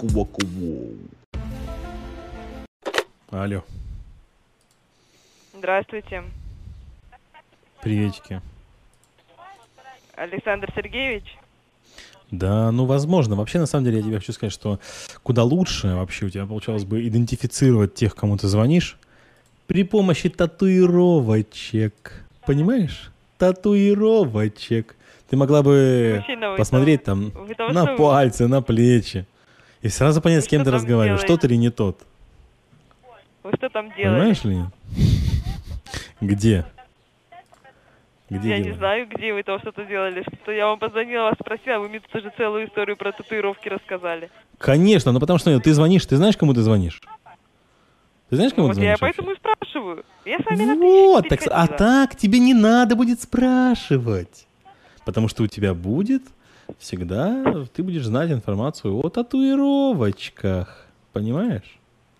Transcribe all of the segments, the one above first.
Ваку-ваку-воу. Алло. Здравствуйте. Приветики. Александр Сергеевич? Да, ну возможно. Вообще, на самом деле, я тебе хочу сказать, что куда лучше вообще у тебя получалось бы идентифицировать тех, кому ты звонишь, при помощи татуировочек. Понимаешь? Татуировочек. Ты могла бы Мужчина, посмотреть там на пальцы, на плечи. И сразу понять, с кем ты разговариваешь. Тот или не тот. Вы что там делаете? Понимаешь ли? Где? Где я делали? не знаю, где вы там что-то делали. Что я вам позвонила, вас спросила, вы мне тут уже целую историю про татуировки рассказали. Конечно, но потому что ты звонишь, ты знаешь, кому ты звонишь? Ты знаешь, кому Ну, ты вот я звонишь поэтому вообще? и спрашиваю. Я с вами Вот, так, а так тебе не надо будет спрашивать. Потому что у тебя будет всегда, ты будешь знать информацию о татуировочках. Понимаешь?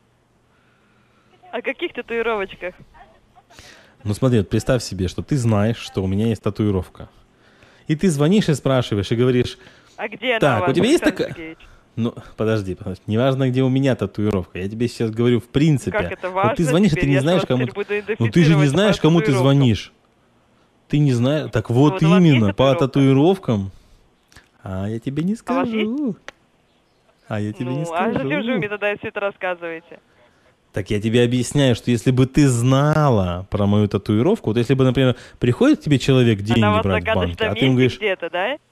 О каких татуировочках? Ну смотри, вот представь себе, что ты знаешь, что у меня есть татуировка. И ты звонишь и спрашиваешь, и говоришь... А где так, она у вас, у тебя есть Александр такая... Сергеевич? Ну, подожди. Неважно, где у меня татуировка. Я тебе сейчас говорю в принципе. Как это важно? Вот ты звонишь, и ты Теперь не я знаешь, вас кому... теперь буду Ну ты же не идентифицировать знаешь, по кому ты татуировкам. звонишь. Ты не знаешь... Так вот вот у вас именно, есть по татуировка? татуировкам. А я тебе не А у вас скажу. А я тебе не Ну, а скажу. зачем же вы мне тогда все это рассказываете? Так я тебе объясняю, что если бы ты знала про мою татуировку, вот если бы, например, приходит к тебе человек деньги Она у вас брать на в банке, карточном а ты ему месте говоришь... где-то,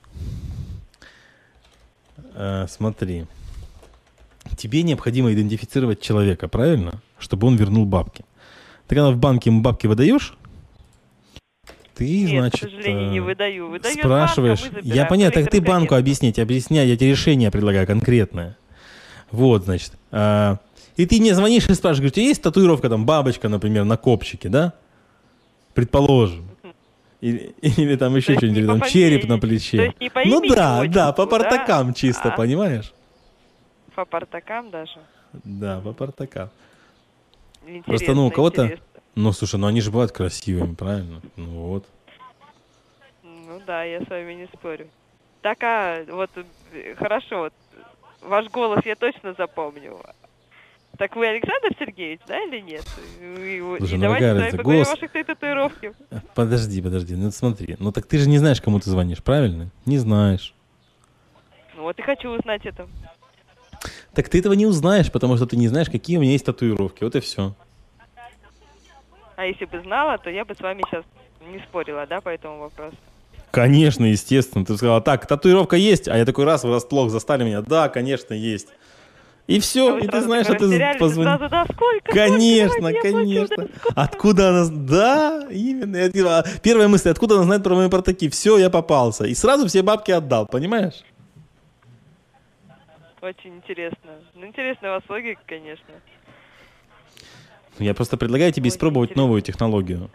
да? Смотри, тебе необходимо идентифицировать человека, правильно? Чтобы он вернул бабки. Ты когда в банке ему бабки выдаешь, ты, Нет, значит, к сожалению, не выдаю. Выдает спрашиваешь. банк, а мы Я забираем. понятно, так ты Электронный банку кабинет. объясняй, я тебе решение предлагаю конкретное. Вот, значит. И ты мне звонишь и спрашиваешь, говоришь, у тебя есть татуировка, там, бабочка, например, на копчике, да? Предположим. Или там еще То есть что-нибудь, не или по там фамилии, череп на то плече. есть не по Ну имени, да, да, по отчеству, портакам да? чисто, понимаешь? По портакам даже? Да, по портакам. Интересно, Просто, ну, у кого-то... интересно. Ну, слушай, ну они же бывают красивыми, правильно? Ну вот. Ну да, я с вами не спорю. Так, вот, хорошо, вот, ваш голос я точно запомню. Так вы Александр Сергеевич, да, или нет? Слушай, И ну давайте какая с вами разница? поговорим о Голос... ваших татуировках. Подожди, ну смотри. Ну так ты же не знаешь, кому ты звонишь, правильно? Не знаешь. Ну вот и хочу узнать это. Так ты этого не узнаешь, потому что ты не знаешь, какие у меня есть татуировки. Вот и все. А если бы знала, то я бы с вами сейчас не спорила, да, по этому вопросу? Конечно, естественно. Ты сказала, так, татуировка есть, а я такой раз врасплох застали меня. Да, конечно, есть. И все, вы и ты сразу знаешь, так что ты растерялись, позвонил. сразу, да, сколько? Конечно, Сколько? Давайте я плачу, конечно. да, сколько? Откуда она... Да, именно. Первая мысль, откуда она знает про мои портаки? Все, я попался. И сразу все бабки отдал, понимаешь? Очень интересно. Ну, интересная у вас логика, конечно. Я просто предлагаю тебе Очень испробовать интересно. новую технологию.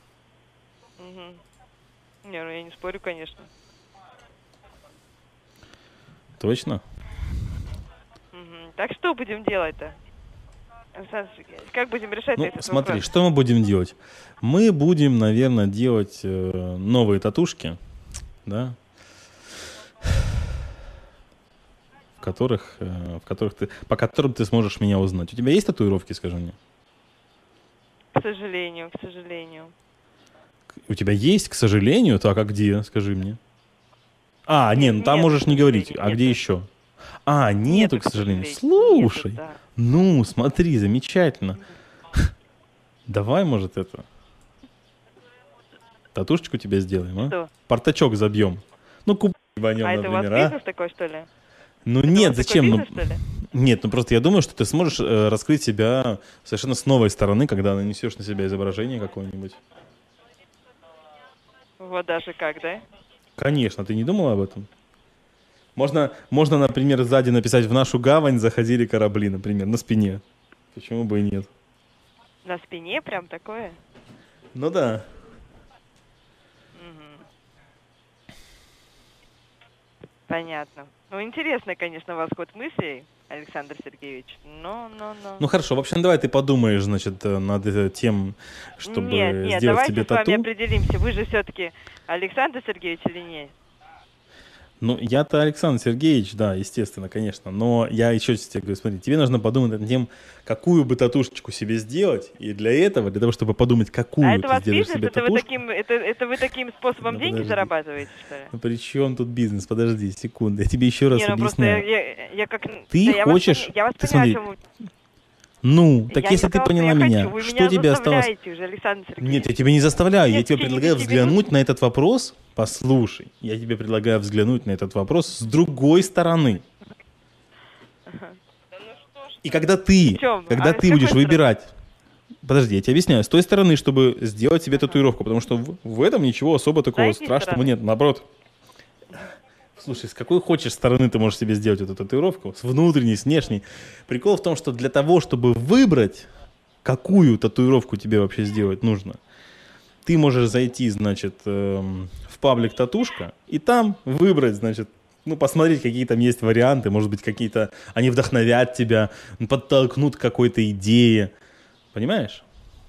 Угу. Не, ну я не спорю, конечно. Точно? Угу. Так что будем делать-то? Александр Сергеевич, как будем решать Ну, этот смотри, вопрос? что мы будем делать? Мы будем, наверное, делать новые татушки, да, по которым ты сможешь меня узнать. У тебя есть татуировки, скажи мне? К сожалению, к сожалению. У тебя есть, к сожалению? Так, а где, скажи мне? Не, ну там Нет, можешь к не говорить. сожалению, А нет. где еще? Нету, к сожалению. Нету, Слушай, да. ну, смотри, замечательно. Давай, может, это... Татушечку тебе сделаем, а? Что? Портачок забьем. Ну, ебанем, А это у вас например, бизнес такой, что ли? Ну Это у нет, вас такой зачем? бизнес, что ли? Нет, ну просто я думаю, что ты сможешь раскрыть себя совершенно с новой стороны, когда нанесешь на себя изображение какое-нибудь. Вот даже как, да? Конечно, ты не думала об этом? Можно, например, сзади написать «В нашу гавань заходили корабли», например, на спине. Почему бы и нет? На спине прям такое? Ну да. Угу. Понятно. Ну, интересно, конечно, у вас ход мыслей, Александр Сергеевич. Но. Ну хорошо, в общем, давай ты подумаешь, значит, над тем, чтобы Нет, сделать давайте тебе с вами тату. определимся. Вы же все-таки Александр Сергеевич или нет? Ну, я-то Александр Сергеевич, да, естественно, конечно. Но я еще тебе говорю, смотри, тебе нужно подумать над тем, какую бы татушечку себе сделать. И для этого, для того, чтобы подумать, какую А это ты у вас сделаешь бизнес? себе Это татушку... это вы таким способом Ну, деньги подожди. зарабатываете, что ли? Ну, при чем тут бизнес? Подожди, секунду. Я тебе еще раз Не, ну просто объясняю. я как... Ты да, я хочешь... Я вас Ты понимаю, смотри, о чем вы... ну, так Я если не ты сказала, что поняла я меня, хочу. Вы что меня тебе осталось... заставляете уже, Александр Сергеевич. Нет, я тебя не заставляю, я Нет, тебе в течение предлагаю 10 взглянуть на этот вопрос. Послушай, я тебе предлагаю взглянуть на этот вопрос с другой стороны. И когда ты, чём? когда А ты с будешь какой выбирать... Подожди, я тебе объясняю. С той стороны, чтобы сделать себе татуировку, потому что в этом ничего особо такого С этой страшного стороны? нет. Наоборот. Слушай, с какой хочешь стороны ты можешь себе сделать эту татуировку? С внутренней, с внешней. Прикол в том, что для того, чтобы выбрать, какую татуировку тебе вообще сделать нужно, ты можешь зайти, значит, в паблик татушка и там выбрать, значит, ну, посмотреть, какие там есть варианты, может быть, какие-то, они вдохновят тебя, подтолкнут к какой-то идее. Понимаешь?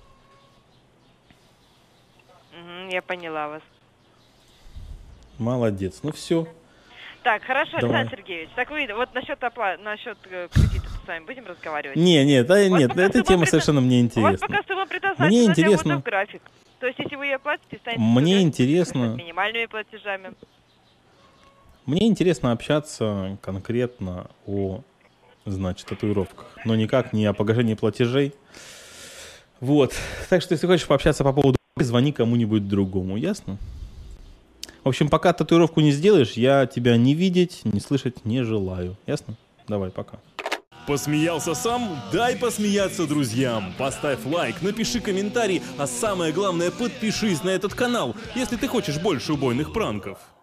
Я поняла вас. Молодец. Ну, все. Так, хорошо, Давай. Александр Сергеевич. Так вы вот насчет кредита с вами будем разговаривать? Нет, пока эта сумма тема предо- совершенно мне У вас интересна. пока сумма предоставлена, Мне я интересно. буду в график. То есть, если вы ее платите, станете Мне интересно. минимальными платежами. Мне интересно общаться конкретно о, значит, татуировках, но никак не о погашении платежей. Вот. Так что, если хочешь пообщаться по поводу, звони кому-нибудь другому, ясно? В общем, пока татуировку не сделаешь, я тебя не видеть, не слышать не желаю. Ясно? Давай, пока. Посмеялся сам? Дай посмеяться друзьям. Поставь лайк, напиши комментарий, а самое главное, подпишись на этот канал, если ты хочешь больше убойных пранков.